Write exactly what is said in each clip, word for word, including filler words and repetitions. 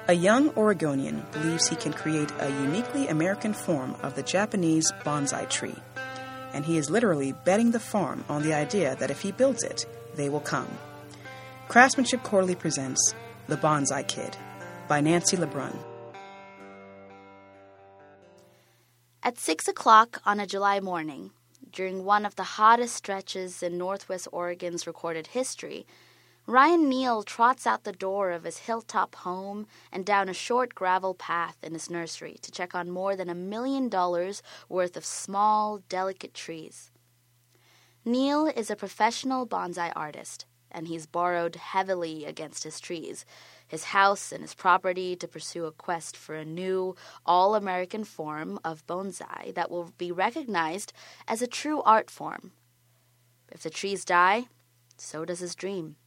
A young Oregonian believes he can create a uniquely American form of the Japanese bonsai tree, and he is literally betting the farm on the idea that if he builds it, they will come. Craftsmanship Quarterly presents The Bonsai Kid by Nancy LeBrun. At six o'clock on a July morning, during one of the hottest stretches in Northwest Oregon's recorded history, Ryan Neal trots out the door of his hilltop home and down a short gravel path in his nursery to check on more than a million dollars worth of small, delicate trees. Neal is a professional bonsai artist, and he's borrowed heavily against his trees, his house and his property to pursue a quest for a new, all-American form of bonsai that will be recognized as a true art form. If the trees die, so does his dream.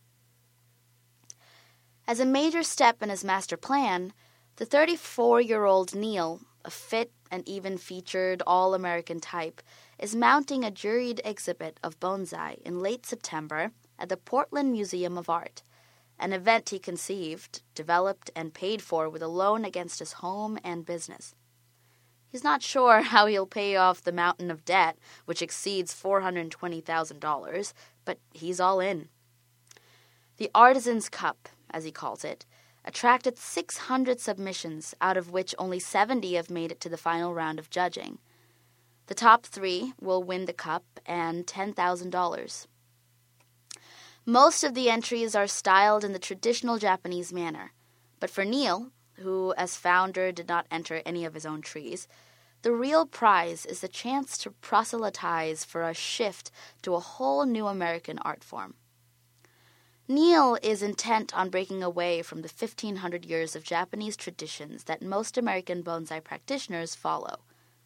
As a major step in his master plan, the thirty-four-year-old Neal, a fit and even-featured all-American type, is mounting a juried exhibit of bonsai in late September at the Portland Museum of Art, an event he conceived, developed, and paid for with a loan against his home and business. He's not sure how he'll pay off the mountain of debt, which exceeds four hundred twenty thousand dollars, but he's all in. The Artisan's Cup, as he calls it, attracted six hundred submissions, out of which only seventy have made it to the final round of judging. The top three will win the cup and ten thousand dollars. Most of the entries are styled in the traditional Japanese manner, but for Neal, who as founder did not enter any of his own trees, the real prize is the chance to proselytize for a shift to a whole new American art form. Neal is intent on breaking away from the fifteen hundred years of Japanese traditions that most American bonsai practitioners follow.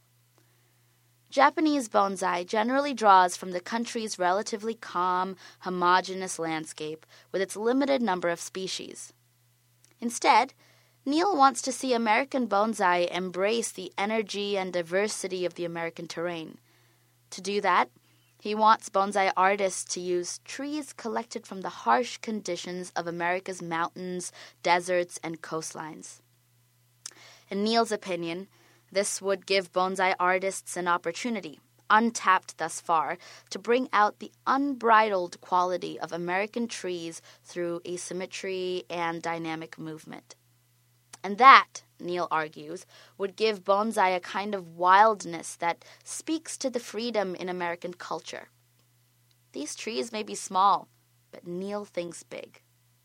Japanese bonsai generally draws from the country's relatively calm, homogeneous landscape with its limited number of species. Instead, Neal wants to see American bonsai embrace the energy and diversity of the American terrain. To do that, he wants bonsai artists to use trees collected from the harsh conditions of America's mountains, deserts, and coastlines. In Neal's opinion, this would give bonsai artists an opportunity, untapped thus far, to bring out the unbridled quality of American trees through asymmetry and dynamic movement. And that, Neal argues, would give bonsai a kind of wildness that speaks to the freedom in American culture. These trees may be small, but Neal thinks big.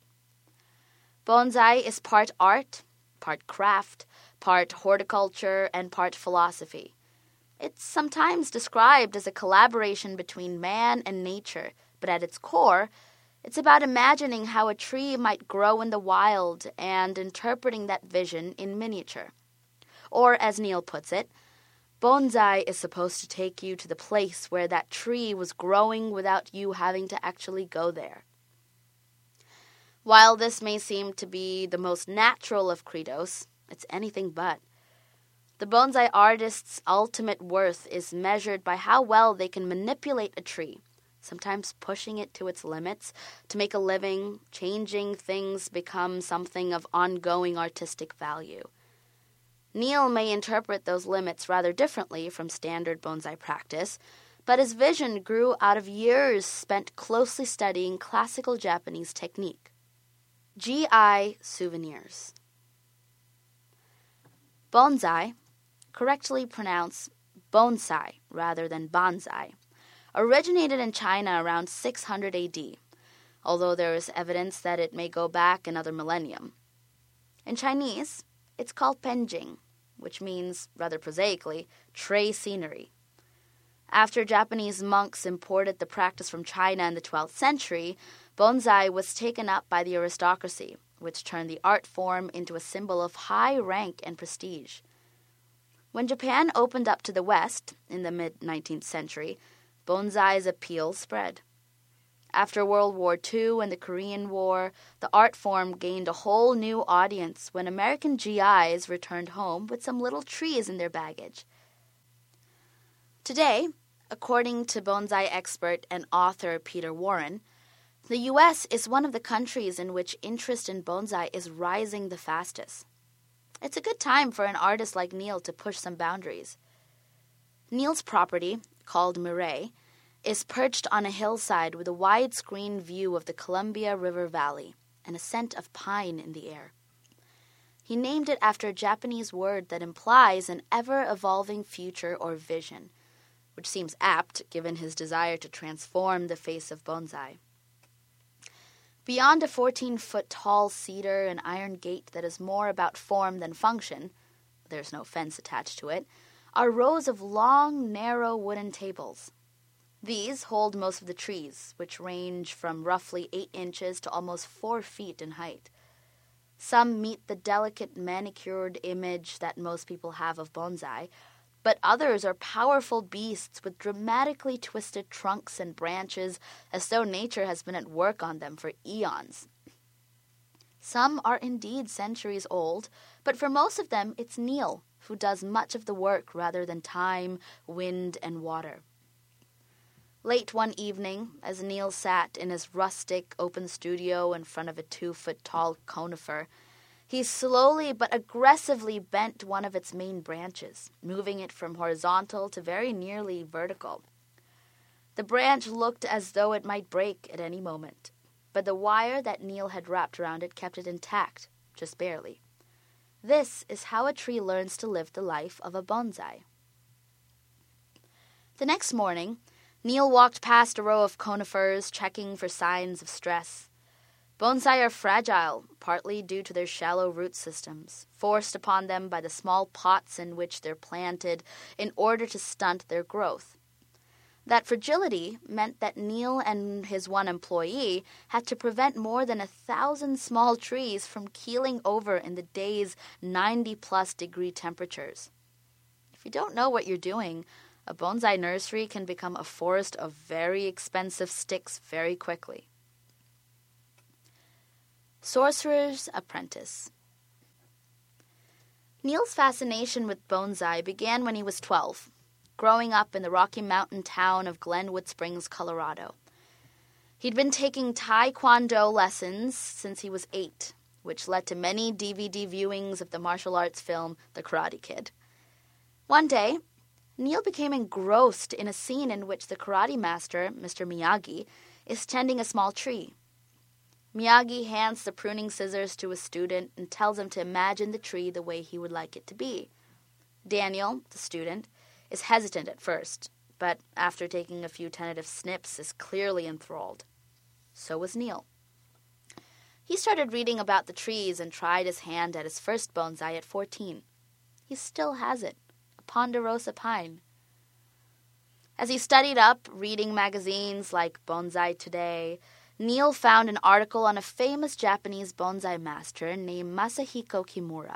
Bonsai is part art, part craft, part horticulture, and part philosophy. It's sometimes described as a collaboration between man and nature, but at its core, it's about imagining how a tree might grow in the wild and interpreting that vision in miniature. Or, as Neal puts it, bonsai is supposed to take you to the place where that tree was growing without you having to actually go there. While this may seem to be the most natural of credos, it's anything but. The bonsai artist's ultimate worth is measured by how well they can manipulate a tree, sometimes pushing it to its limits to make a living, changing things become something of ongoing artistic value. Neal may interpret those limits rather differently from standard bonsai practice, but his vision grew out of years spent closely studying classical Japanese technique. G I Souvenirs. Bonsai, correctly pronounced bonsai rather than bonsai, originated in China around six hundred A D, although there is evidence that it may go back another millennium. In Chinese, it's called penjing, which means, rather prosaically, tray scenery. After Japanese monks imported the practice from China in the twelfth century, bonsai was taken up by the aristocracy, which turned the art form into a symbol of high rank and prestige. When Japan opened up to the West in the mid-nineteenth century, bonsai's appeal spread. After World War Two and the Korean War, the art form gained a whole new audience when American G Is returned home with some little trees in their baggage. Today, according to bonsai expert and author Peter Warren, The U S is one of the countries in which interest in bonsai is rising the fastest. It's a good time for an artist like Neil to push some boundaries. Neil's property, called Mireille, is perched on a hillside with a widescreen view of the Columbia River Valley and a scent of pine in the air. He named it after a Japanese word that implies an ever-evolving future or vision, which seems apt given his desire to transform the face of bonsai. Beyond a fourteen-foot-tall cedar and iron gate that is more about form than function, there's no fence attached to it, are rows of long, narrow wooden tables. These hold most of the trees, which range from roughly eight inches to almost four feet in height. Some meet the delicate manicured image that most people have of bonsai, but others are powerful beasts with dramatically twisted trunks and branches, as though nature has been at work on them for eons. Some are indeed centuries old, but for most of them it's Neil who does much of the work rather than time, wind, and water. Late one evening, as Neil sat in his rustic open studio in front of a two-foot-tall conifer, he slowly but aggressively bent one of its main branches, moving it from horizontal to very nearly vertical. The branch looked as though it might break at any moment, but the wire that Neil had wrapped around it kept it intact, just barely. This is how a tree learns to live the life of a bonsai. The next morning, Neil walked past a row of conifers, checking for signs of stress. Bonsai are fragile, partly due to their shallow root systems, forced upon them by the small pots in which they're planted in order to stunt their growth. That fragility meant that Neil and his one employee had to prevent more than a thousand small trees from keeling over in the day's ninety-plus degree temperatures. If you don't know what you're doing, a bonsai nursery can become a forest of very expensive sticks very quickly. Sorcerer's Apprentice. Neil's fascination with bonsai began when he was twelve, growing up in the Rocky Mountain town of Glenwood Springs, Colorado. He'd been taking Taekwondo lessons since he was eight, which led to many D V D viewings of the martial arts film The Karate Kid. One day, Neil became engrossed in a scene in which the karate master, Mister Miyagi, is tending a small tree. Miyagi hands the pruning scissors to a student and tells him to imagine the tree the way he would like it to be. Daniel, the student, is hesitant at first, but after taking a few tentative snips is clearly enthralled. So was Neil. He started reading about the trees and tried his hand at his first bonsai at fourteen. He still has it, a ponderosa pine. As he studied up, reading magazines like Bonsai Today, Neil found an article on a famous Japanese bonsai master named Masahiko Kimura.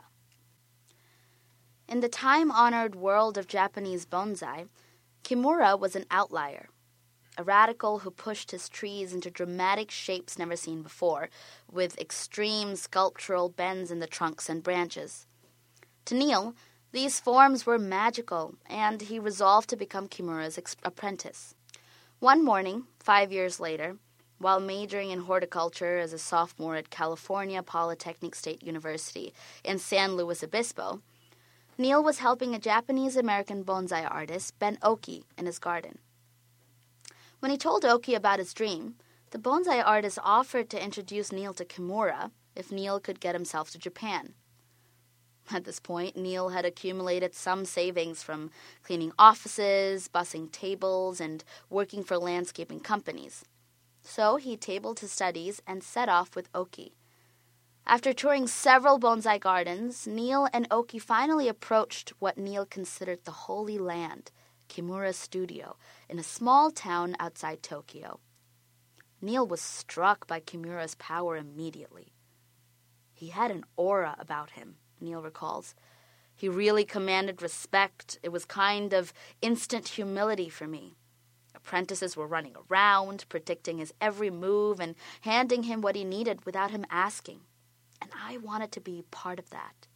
In the time-honored world of Japanese bonsai, Kimura was an outlier, a radical who pushed his trees into dramatic shapes never seen before, with extreme sculptural bends in the trunks and branches. To Neil, these forms were magical, and he resolved to become Kimura's ex- apprentice. One morning, five years later, while majoring in horticulture as a sophomore at California Polytechnic State University in San Luis Obispo, Neil was helping a Japanese-American bonsai artist, Ben Oki, in his garden. When he told Oki about his dream, the bonsai artist offered to introduce Neil to Kimura if Neil could get himself to Japan. At this point, Neil had accumulated some savings from cleaning offices, bussing tables, and working for landscaping companies. So he tabled his studies and set off with Oki. After touring several bonsai gardens, Neil and Oki finally approached what Neil considered the Holy Land, Kimura's studio, in a small town outside Tokyo. Neil was struck by Kimura's power immediately. He had an aura about him, Neil recalls. He really commanded respect. It was kind of instant humility for me. Apprentices were running around, predicting his every move and handing him what he needed without him asking. And I wanted to be part of that.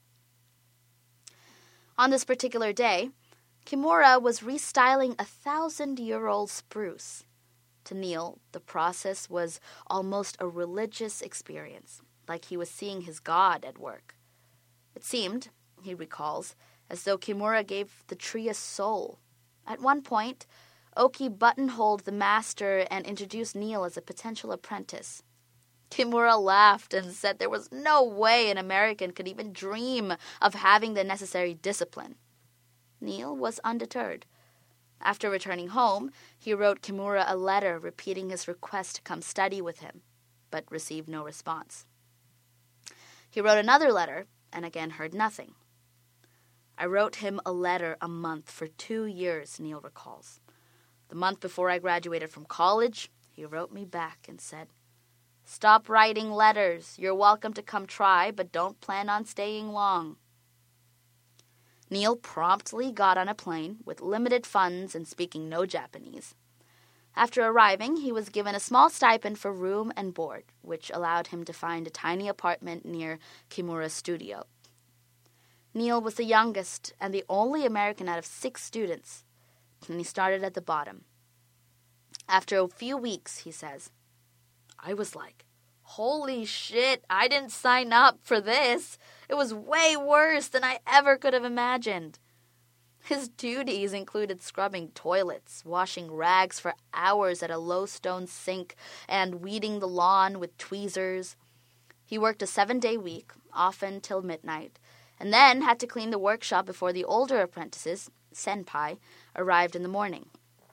On this particular day, Kimura was restyling a thousand-year-old spruce. To Neil, the process was almost a religious experience, like he was seeing his God at work. It seemed, he recalls, as though Kimura gave the tree a soul. At one point, Oki buttonholed the master and introduced Neil as a potential apprentice. Kimura laughed and said there was no way an American could even dream of having the necessary discipline. Neil was undeterred. After returning home, he wrote Kimura a letter repeating his request to come study with him, but received no response. He wrote another letter and again heard nothing. I wrote him a letter a month for two years, Neil recalls. The month before I graduated from college, he wrote me back and said, "Stop writing letters. You're welcome to come try, but don't plan on staying long." Neil promptly got on a plane with limited funds and speaking no Japanese. After arriving, he was given a small stipend for room and board, which allowed him to find a tiny apartment near Kimura's studio. Neil was the youngest and the only American out of six students, and he started at the bottom. After a few weeks, he says, I was like, holy shit, I didn't sign up for this. It was way worse than I ever could have imagined. His duties included scrubbing toilets, washing rags for hours at a low stone sink, and weeding the lawn with tweezers. He worked a seven-day week, often till midnight, and then had to clean the workshop before the older apprentices, senpai, arrived in the morning.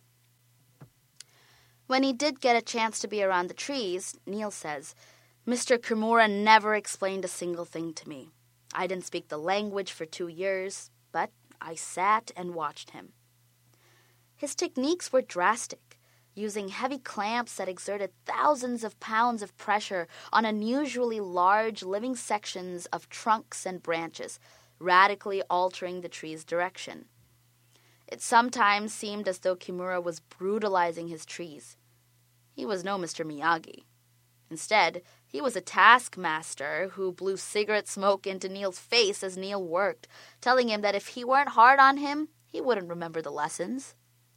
When he did get a chance to be around the trees, Neil says, Mister Kimura never explained a single thing to me. I didn't speak the language for two years, but I sat and watched him. His techniques were drastic, using heavy clamps that exerted thousands of pounds of pressure on unusually large living sections of trunks and branches, radically altering the tree's direction. It sometimes seemed as though Kimura was brutalizing his trees. He was no Mister Miyagi. Instead, he was a taskmaster who blew cigarette smoke into Neil's face as Neil worked, telling him that if he weren't hard on him, he wouldn't remember the lessons.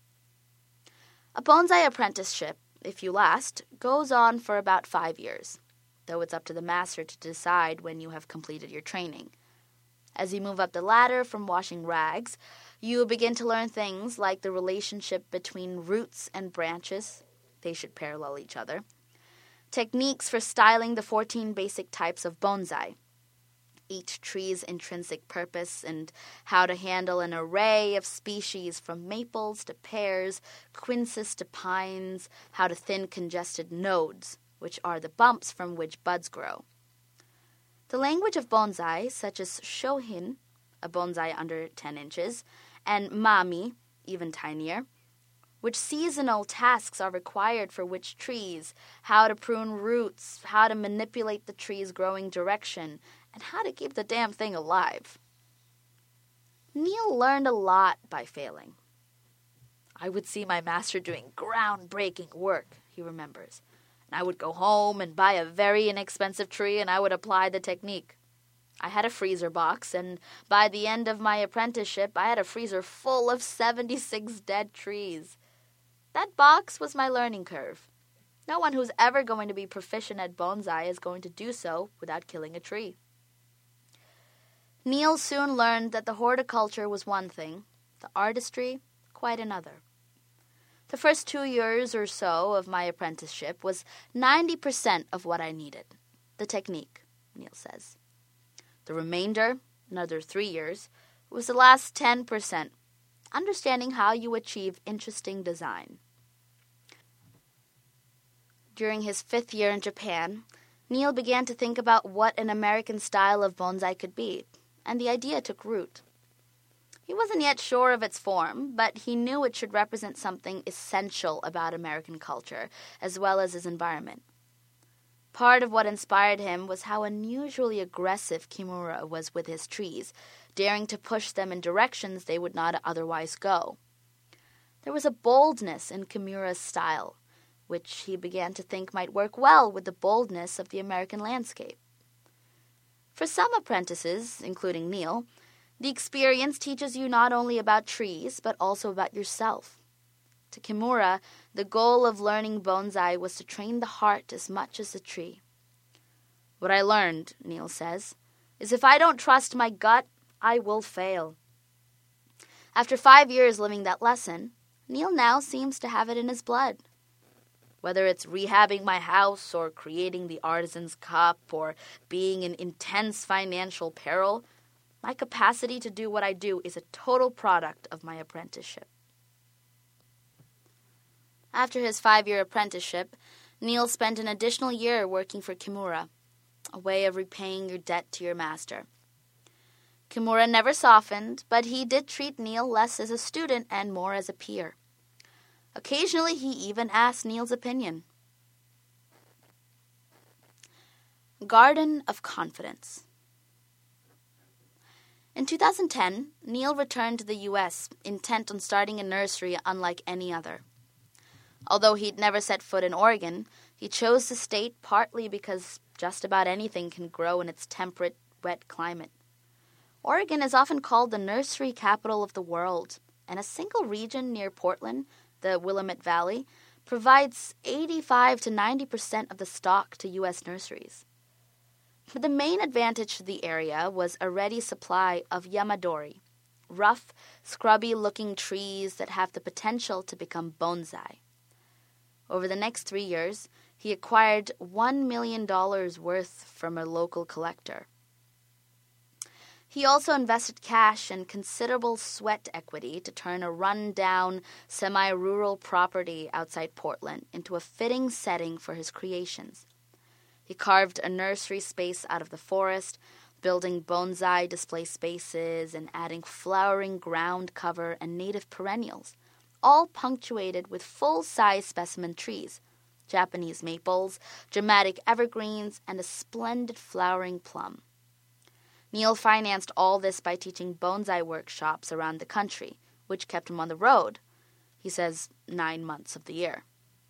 A bonsai apprenticeship, if you last, goes on for about five years, though it's up to the master to decide when you have completed your training. As you move up the ladder from washing rags, you begin to learn things like the relationship between roots and branches. They should parallel each other. Techniques for styling the fourteen basic types of bonsai, each tree's intrinsic purpose, and how to handle an array of species from maples to pears, quinces to pines, how to thin congested nodes, which are the bumps from which buds grow. The language of bonsai, such as shohin, a bonsai under ten inches, and mami, even tinier, which seasonal tasks are required for which trees, how to prune roots, how to manipulate the tree's growing direction, and how to keep the damn thing alive. Neil learned a lot by failing. I would see my master doing groundbreaking work, he remembers, and I would go home and buy a very inexpensive tree and I would apply the technique. I had a freezer box, and by the end of my apprenticeship, I had a freezer full of seventy-six dead trees. That box was my learning curve. No one who's ever going to be proficient at bonsai is going to do so without killing a tree. Neil soon learned that the horticulture was one thing, the artistry quite another. The first two years or so of my apprenticeship was ninety percent of what I needed, the technique, Neil says. The remainder, another three years, was the last ten percent, understanding how you achieve interesting design. During his fifth year in Japan, Neil began to think about what an American style of bonsai could be, and the idea took root. He wasn't yet sure of its form, but he knew it should represent something essential about American culture, as well as his environment. Part of what inspired him was how unusually aggressive Kimura was with his trees, daring to push them in directions they would not otherwise go. There was a boldness in Kimura's style, which he began to think might work well with the boldness of the American landscape. For some apprentices, including Neil, the experience teaches you not only about trees, but also about yourself. To Kimura, the goal of learning bonsai was to train the heart as much as the tree. What I learned, Neil says, is if I don't trust my gut, I will fail. After five years living that lesson, Neil now seems to have it in his blood. Whether it's rehabbing my house or creating the artisan's cup or being in intense financial peril, my capacity to do what I do is a total product of my apprenticeship. After his five-year apprenticeship, Neil spent an additional year working for Kimura, a way of repaying your debt to your master. Kimura never softened, but he did treat Neil less as a student and more as a peer. Occasionally, he even asked Neil's opinion. Garden of Confidence. In two thousand ten, Neil returned to the U S, intent on starting a nursery unlike any other. Although he'd never set foot in Oregon, he chose the state partly because just about anything can grow in its temperate, wet climate. Oregon is often called the nursery capital of the world, and a single region near Portland, the Willamette Valley, provides eighty-five to ninety percent of the stock to U S nurseries. But the main advantage to the area was a ready supply of yamadori, rough, scrubby-looking trees that have the potential to become bonsai. Over the next three years, he acquired one million dollars worth from a local collector. He also invested cash and considerable sweat equity to turn a run-down, semi-rural property outside Portland into a fitting setting for his creations. He carved a nursery space out of the forest, building bonsai display spaces and adding flowering ground cover and native perennials, all punctuated with full-size specimen trees, Japanese maples, dramatic evergreens, and a splendid flowering plum. Neil financed all this by teaching bonsai workshops around the country, which kept him on the road, he says, nine months of the year.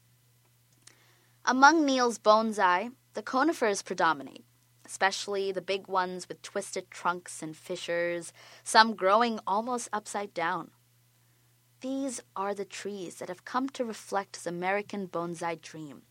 Among Neil's bonsai, the conifers predominate, especially the big ones with twisted trunks and fissures, some growing almost upside down. These are the trees that have come to reflect his American bonsai dream.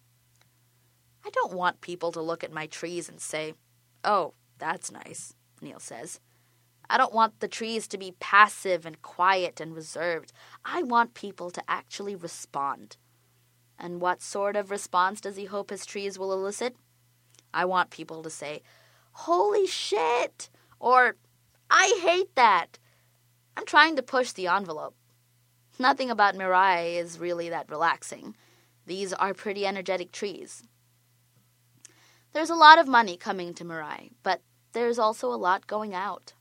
I don't want people to look at my trees and say, "Oh, that's nice," Neil says. I don't want the trees to be passive and quiet and reserved. I want people to actually respond. And what sort of response does he hope his trees will elicit? I want people to say, "Holy shit!" or "I hate that." I'm trying to push the envelope. Nothing about Mirai is really that relaxing. These are pretty energetic trees. There's a lot of money coming to Mirai, but there's also a lot going out.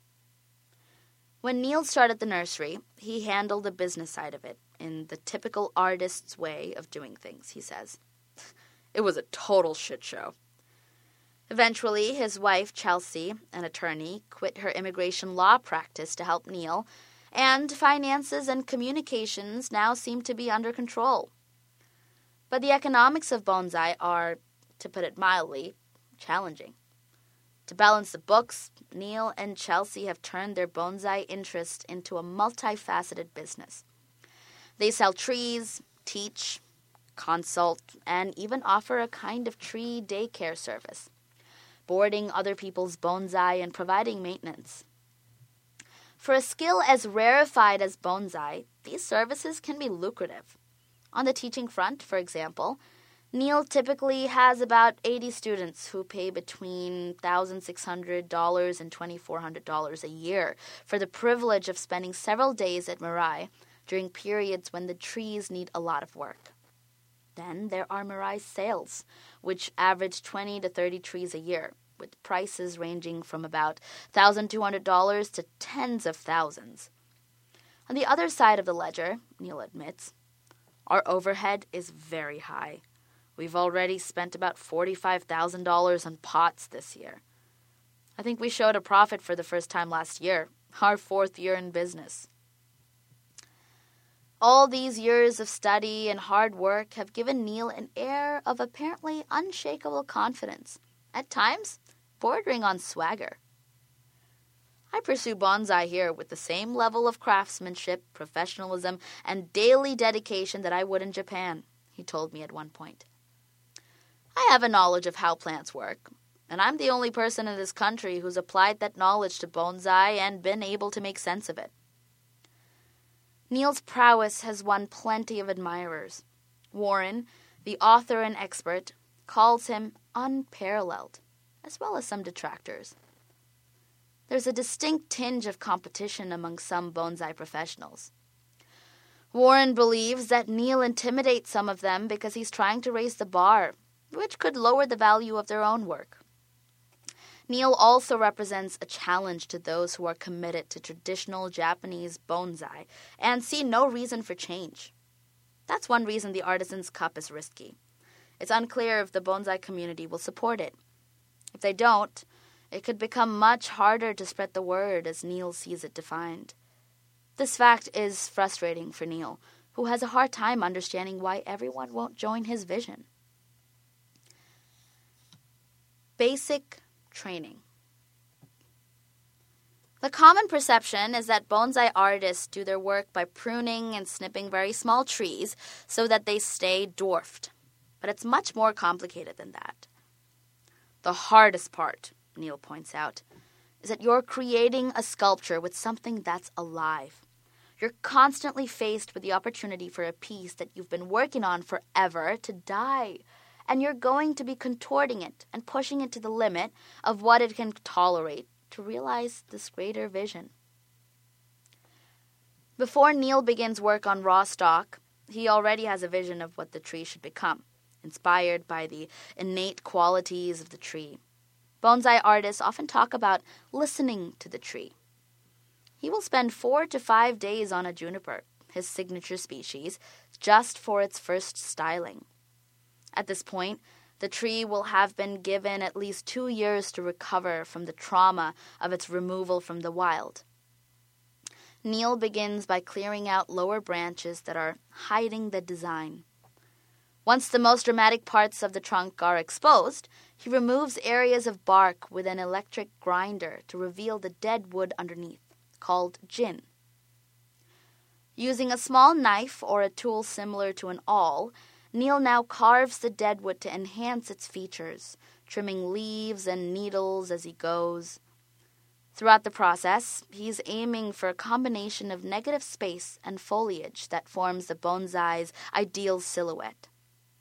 When Neil started the nursery, he handled the business side of it in the typical artist's way of doing things, he says. It was a total shit show. Eventually, his wife, Chelsea, an attorney, quit her immigration law practice to help Neil, and finances and communications now seem to be under control. But the economics of bonsai are, to put it mildly, challenging. To balance the books, Neil and Chelsea have turned their bonsai interest into a multifaceted business. They sell trees, teach, consult, and even offer a kind of tree daycare service, boarding other people's bonsai and providing maintenance. For a skill as rarefied as bonsai, these services can be lucrative. On the teaching front, for example, Neil typically has about eighty students who pay between one thousand six hundred dollars and two thousand four hundred dollars a year for the privilege of spending several days at Mirai during periods when the trees need a lot of work. Then there are Mirai sales, which average twenty to thirty trees a year, with prices ranging from about one thousand two hundred dollars to tens of thousands. On the other side of the ledger, Neil admits, our overhead is very high. We've already spent about forty-five thousand dollars on pots this year. I think we showed a profit for the first time last year, our fourth year in business. All these years of study and hard work have given Neil an air of apparently unshakable confidence, at times bordering on swagger. I pursue bonsai here with the same level of craftsmanship, professionalism, and daily dedication that I would in Japan, he told me at one point. I have a knowledge of how plants work, and I'm the only person in this country who's applied that knowledge to bonsai and been able to make sense of it. Neil's prowess has won plenty of admirers. Warren, the author and expert, calls him unparalleled, as well as some detractors. There's a distinct tinge of competition among some bonsai professionals. Warren believes that Neil intimidates some of them because he's trying to raise the bar, which could lower the value of their own work. Neil also represents a challenge to those who are committed to traditional Japanese bonsai and see no reason for change. That's one reason the Artisan's Cup is risky. It's unclear if the bonsai community will support it. If they don't, it could become much harder to spread the word as Neil sees it defined. This fact is frustrating for Neil, who has a hard time understanding why everyone won't join his vision. Basic training. The common perception is that bonsai artists do their work by pruning and snipping very small trees so that they stay dwarfed. But it's much more complicated than that. The hardest part, Neil points out, is that you're creating a sculpture with something that's alive. You're constantly faced with the opportunity for a piece that you've been working on forever to die. And you're going to be contorting it and pushing it to the limit of what it can tolerate to realize this greater vision. Before Neil begins work on raw stock, he already has a vision of what the tree should become, inspired by the innate qualities of the tree. Bonsai artists often talk about listening to the tree. He will spend four to five days on a juniper, his signature species, just for its first styling. At this point, the tree will have been given at least two years to recover from the trauma of its removal from the wild. Neil begins by clearing out lower branches that are hiding the design. Once the most dramatic parts of the trunk are exposed, he removes areas of bark with an electric grinder to reveal the dead wood underneath, called jin. Using a small knife or a tool similar to an awl, Neil now carves the dead wood to enhance its features, trimming leaves and needles as he goes. Throughout the process, he's aiming for a combination of negative space and foliage that forms the bonsai's ideal silhouette.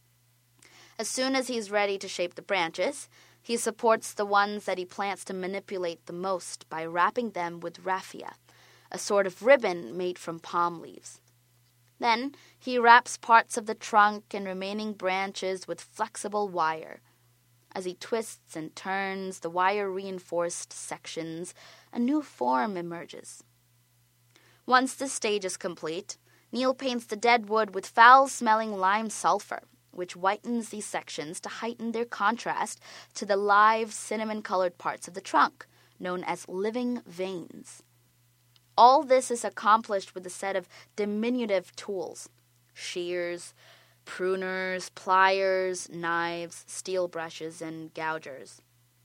As soon as he's ready to shape the branches, he supports the ones that he plants to manipulate the most by wrapping them with raffia, a sort of ribbon made from palm leaves. Then he wraps parts of the trunk and remaining branches with flexible wire. As he twists and turns the wire-reinforced sections, a new form emerges. Once this stage is complete, Neil paints the dead wood with foul-smelling lime sulfur, which whitens these sections to heighten their contrast to the live cinnamon-colored parts of the trunk, known as living veins. All this is accomplished with a set of diminutive tools: shears, pruners, pliers, knives, steel brushes, and gougers.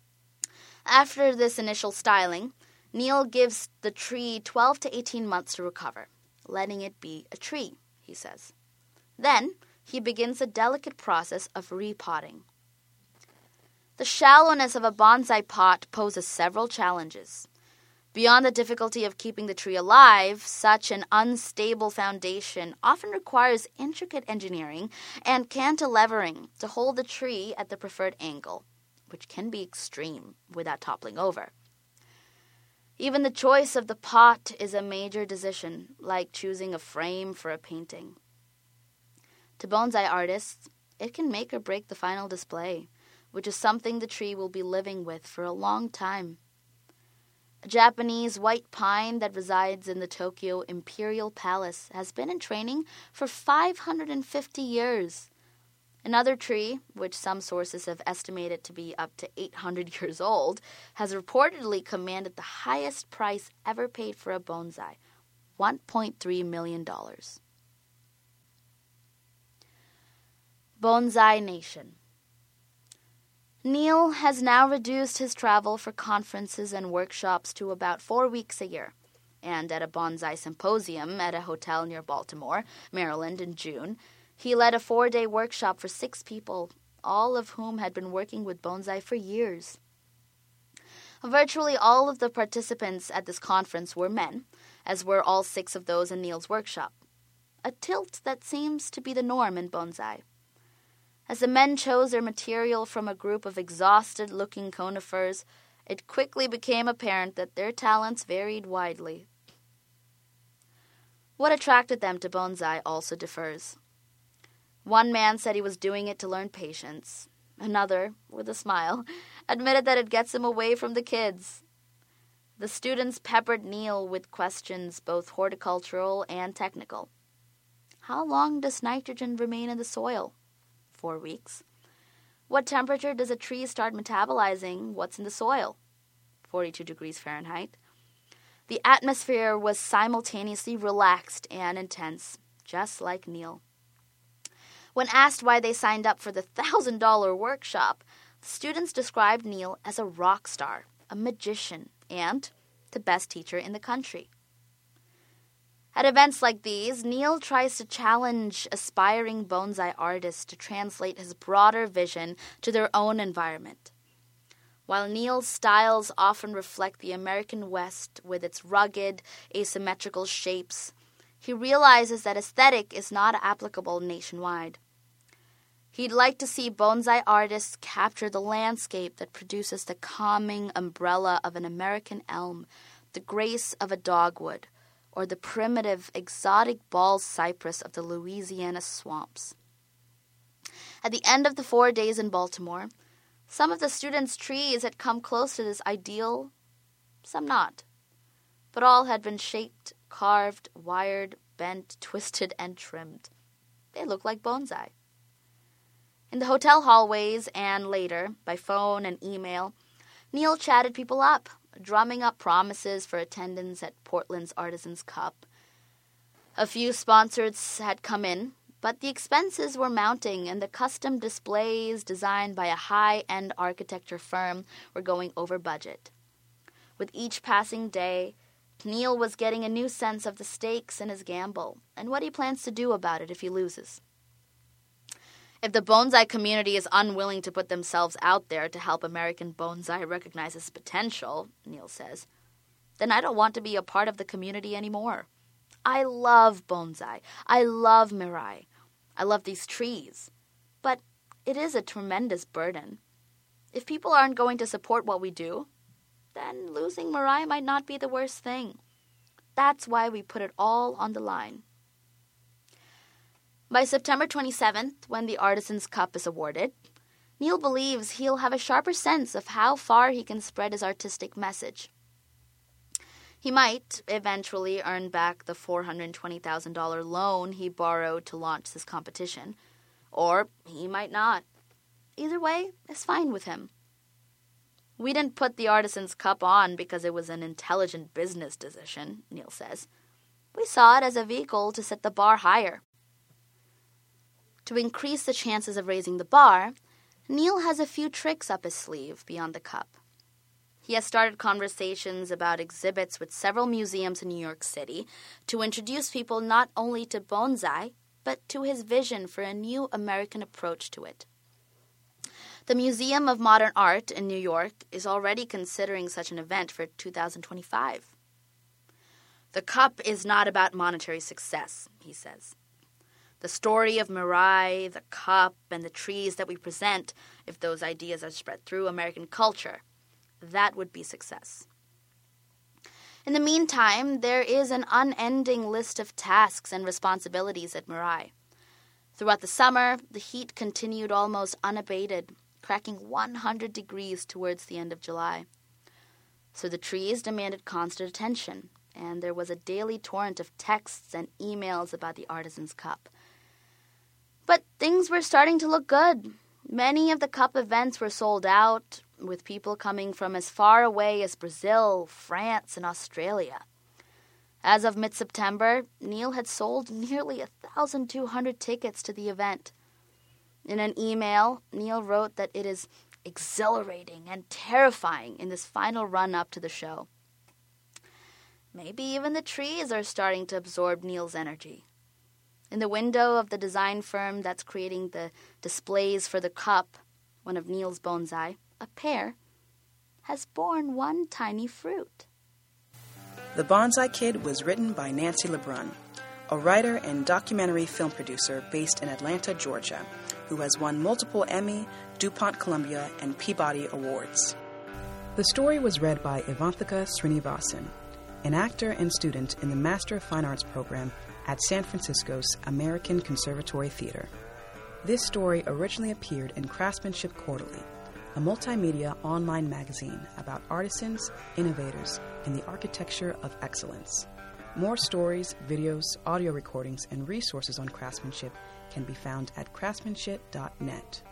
After this initial styling, Neil gives the tree twelve to eighteen months to recover, letting it be a tree, he says. Then he begins a delicate process of repotting. The shallowness of a bonsai pot poses several challenges. Beyond the difficulty of keeping the tree alive, such an unstable foundation often requires intricate engineering and cantilevering to hold the tree at the preferred angle, which can be extreme without toppling over. Even the choice of the pot is a major decision, like choosing a frame for a painting. To bonsai artists, it can make or break the final display, which is something the tree will be living with for a long time. A Japanese white pine that resides in the Tokyo Imperial Palace has been in training for five hundred fifty years. Another tree, which some sources have estimated to be up to eight hundred years old, has reportedly commanded the highest price ever paid for a bonsai, one point three million dollars. Bonsai Nation. Neil has now reduced his travel for conferences and workshops to about four weeks a year. And at a bonsai symposium at a hotel near Baltimore, Maryland, in June, he led a four-day workshop for six people, all of whom had been working with bonsai for years. Virtually all of the participants at this conference were men, as were all six of those in Neil's workshop, a tilt that seems to be the norm in bonsai. As the men chose their material from a group of exhausted-looking conifers, it quickly became apparent that their talents varied widely. What attracted them to bonsai also differs. One man said he was doing it to learn patience. Another, with a smile, admitted that it gets him away from the kids. The students peppered Neil with questions, both horticultural and technical. How long does nitrogen remain in the soil? Four weeks. What temperature does a tree start metabolizing what's in the soil? forty-two degrees Fahrenheit. The atmosphere was simultaneously relaxed and intense, just like Neil. When asked why they signed up for the one thousand dollars workshop, the students described Neil as a rock star, a magician, and the best teacher in the country. At events like these, Neil tries to challenge aspiring bonsai artists to translate his broader vision to their own environment. While Neil's styles often reflect the American West with its rugged, asymmetrical shapes, he realizes that aesthetic is not applicable nationwide. He'd like to see bonsai artists capture the landscape that produces the calming umbrella of an American elm, the grace of a dogwood, or the primitive, exotic ball cypress of the Louisiana swamps. At the end of the four days in Baltimore, some of the students' trees had come close to this ideal, some not. But all had been shaped, carved, wired, bent, twisted, and trimmed. They looked like bonsai. In the hotel hallways and later, by phone and email, Neil chatted people up, drumming up promises for attendance at Portland's Artisans' Cup. A few sponsors had come in, but the expenses were mounting and the custom displays designed by a high-end architecture firm were going over budget. With each passing day, Neil was getting a new sense of the stakes in his gamble and what he plans to do about it if he loses. If the bonsai community is unwilling to put themselves out there to help American bonsai recognize its potential, Neil says, then I don't want to be a part of the community anymore. I love bonsai. I love mirai. I love these trees. But it is a tremendous burden. If people aren't going to support what we do, then losing mirai might not be the worst thing. That's why we put it all on the line. By September twenty-seventh, when the Artisans' Cup is awarded, Neil believes he'll have a sharper sense of how far he can spread his artistic message. He might eventually earn back the four hundred twenty thousand dollars loan he borrowed to launch this competition, or he might not. Either way is fine with him. We didn't put the Artisans' Cup on because it was an intelligent business decision, Neil says. We saw it as a vehicle to set the bar higher. To increase the chances of raising the bar, Neil has a few tricks up his sleeve beyond the cup. He has started conversations about exhibits with several museums in New York City to introduce people not only to bonsai, but to his vision for a new American approach to it. The Museum of Modern Art in New York is already considering such an event for two thousand twenty-five. The cup is not about monetary success, he says. The story of mirai, the cup, and the trees that we present, if those ideas are spread through American culture, that would be success. In the meantime, there is an unending list of tasks and responsibilities at Mirai. Throughout the summer, the heat continued almost unabated, cracking one hundred degrees towards the end of July. So the trees demanded constant attention, and there was a daily torrent of texts and emails about the Artisans' Cup. But things were starting to look good. Many of the Cup events were sold out, with people coming from as far away as Brazil, France, and Australia. As of mid-September, Neil had sold nearly one thousand two hundred tickets to the event. In an email, Neil wrote that it is exhilarating and terrifying in this final run-up to the show. Maybe even the trees are starting to absorb Neil's energy. In the window of the design firm that's creating the displays for the cup, one of Neil's bonsai, a pear, has borne one tiny fruit. The Bonsai Kid was written by Nancy LeBrun, a writer and documentary film producer based in Atlanta, Georgia, who has won multiple Emmy, DuPont Columbia, and Peabody Awards. The story was read by Ivanthika Srinivasan, an actor and student in the Master of Fine Arts program at San Francisco's American Conservatory Theater. This story originally appeared in Craftsmanship Quarterly, a multimedia online magazine about artisans, innovators, and the architecture of excellence. More stories, videos, audio recordings, and resources on craftsmanship can be found at craftsmanship dot net.